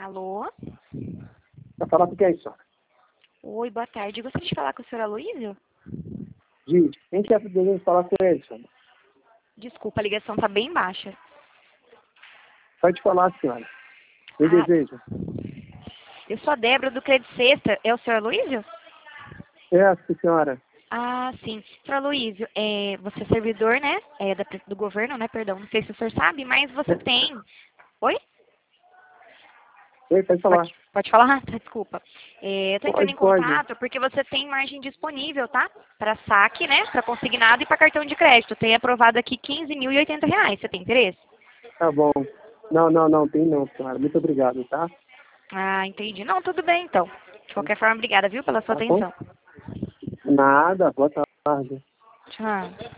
Alô? Para falar com quem, senhora? Oi, boa tarde. Gostaria de falar com o senhor Aloysio? Diz, quem quer deseja falar com ele, senhora? Desculpa, a ligação tá bem baixa. Pode falar, senhora. Eu desejo. Eu sou a Débora do Crédito Sexta. É o senhor Aloysio? É, sim, senhora. Ah, sim. Senhor Aloysio, você é servidor, né? Do governo, né? Perdão, não sei se o senhor sabe, mas você tem... Oi? Oi, pode falar. Pode falar? Tá, desculpa. Eu tô entrando em Pode. contato porque você tem margem disponível, tá? Para saque, né? Para consignado e para cartão de crédito. Tem aprovado aqui R$ 15.080. Você tem interesse? Tá bom. Não, tem não, senhora. Muito obrigado, tá? Ah, entendi. Não, tudo bem então. De qualquer forma, obrigada, viu, pela sua Tá bom? atenção. Nada, boa tarde. Tchau.